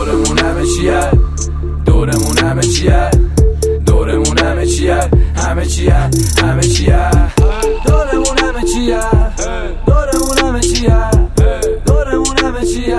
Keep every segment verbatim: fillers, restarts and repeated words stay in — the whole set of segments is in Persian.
دورمون همه چیه، دورمون همه چیه، دورمون همه چیه، همه چیه، همه چیه، دورمون همه چیه، دورمون همه چیه، دورمون همه چیه،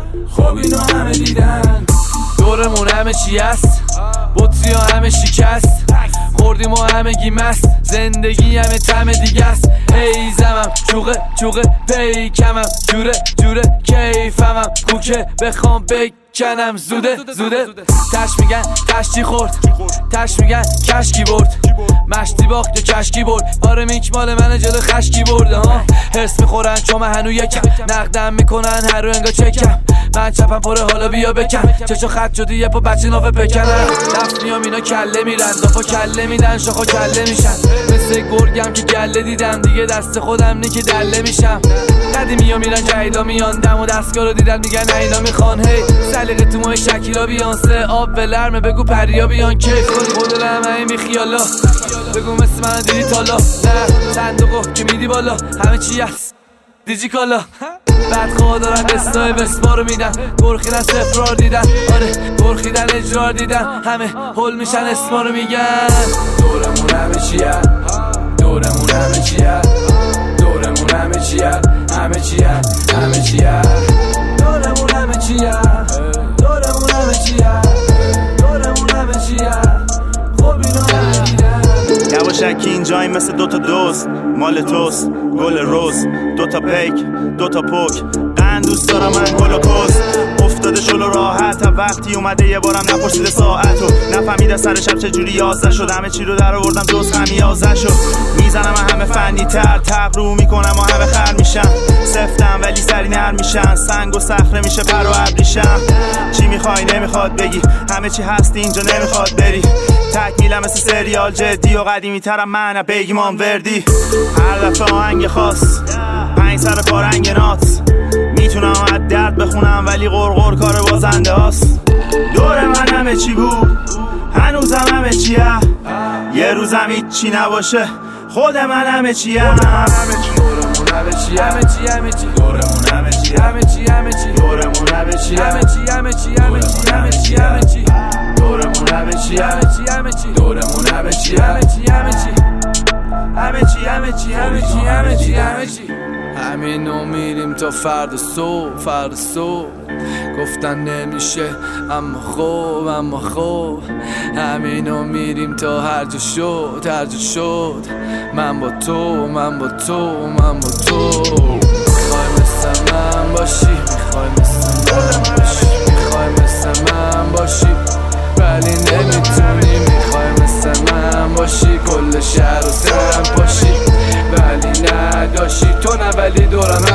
خب اینو همه دیدن. دورمون همه چی است، بطری ها همه شکست، خوردیم و همه گی مست، زندگی همه طعم دیگه است. هی زمم چوقه چوقه پیکمم، جوره جوره کیفمم، کوکه بخوام بکنم زوده زوده. تش میگن تش چی خورد، تش میگن کشکی برد، مشتی باخت یا کشکی برد، آره میک مال من جلو خشکی برده ها. حس میخورن چون من هنو یکم، نقدم میکنن هر رو انگا چکم، من چپم پره حالا بیا بکن، چشو خط شده یه پا بچه نافه بکنن. دفت میام اینا کله میرن، دافا کله میدن شاخا کله میشن، مثل گرگم که گله دیدم دیگه دست خودم نی که دله میشم. قدیمی ها میرن جهیدا میان، دم و دستگاه رو دیدن میگن اینا میخوان، هی سلیقه تو ماه شکیلا بیانسه، آب به لرمه بگو پریا بیان کیف کنی خود لرمه بی خیالا، بگو مثل من دیدی تالا، نه صندوقو که میدی بالا همه چی هست دیجی کالا. بعد خواه دارن دستای بسپا رو میدن، گرخیدن سفرار دیدن، آره گرخیدن اجرار دیدن، همه هل میشن اسما رو میگن. دورمون همه چیه، دورمون همه چیه، دورمون همه چیه، همه چیه، همه چیه، دورمون همه چیه، دورمون همه چیه، دورمون همه چیه، خب اینو همه دیدن. یواشکی اینجایی مثل دوتا دوست، مال توست گل روز، دوتا پیک دوتا پوک، قند دوست دارم من گل و کست، افتاده شلو راحت تا وقتی اومده یه بارم نپرسیده ساعتو، نفهمیده سر شب چجوری یازده شد، همه چی رو در آوردم جز خمیازه شد، میزنم همه فنی تر، تقرو میکنم و همه خر میشن، سفتم ولی سری نر میشن، سنگ و صخره میشه پر و ابریشم. چی میخوای نمیخواد بگی، همه چی هست اینجا نمیخواد بری، تکمیلم مثل سریال جدی و قدیمی ترم من بیگ مام وردی، هر دفعه آهنگ خاص پنج سر پارنگ نات، میتونم از درد بخونم ولی غرغر کار بازنده هاست. دور من همه چی بود، هنوزم همه چیه، یه روزم هیچی نباشه خود من همه چیه، دورمون همه چی، همه چی، همه چی، دورمون همه چی، همه چی، همه چی، دورمون همه چی، همه چی، همه چی، همه چی، همه چی، همه چی، دورمون همه چی، همه چی، همه چی، دورمون همه چی، همه چی، همه چی، همه چی، همه چی، همه چی، همه چی، همه چی. همینو میریم تا فردا صبح، فردا صبح گفتن نمیشه اما خوب، اما خوب همینو میریم تا هر جا شد، هر جا شد، من با تو، من با تو، من با تو. میخوای مثل من باشی، میخوای مثل من باشی، میخوای مثل من باشی ولی نمیتونی، میخوای مثل من باشی کل شهر و سرم باشی ولی نداشی تو، نه ولی دورم